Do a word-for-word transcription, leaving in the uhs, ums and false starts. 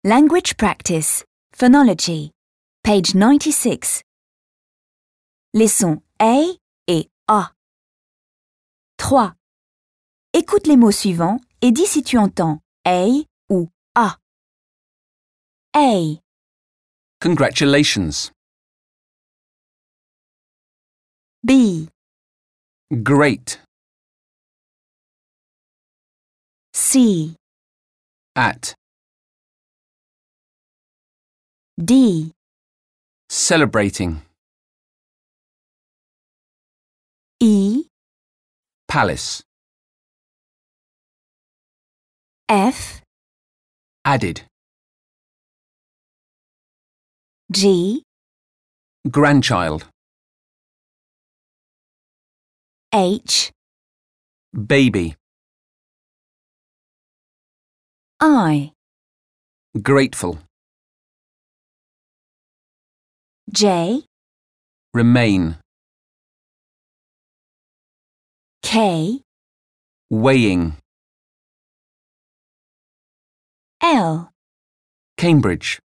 Language Practice, Phonology, page ninety-six. Les sons A et A. trois. Écoute les mots suivants et dis si tu entends A ou A. A, Congratulations. B, Great. C, At. D, Celebrating. E, Palace. F, Added. G, Grandchild. H, Baby. I, Grateful. J, Remain. K, Weighing. L. Cambridge.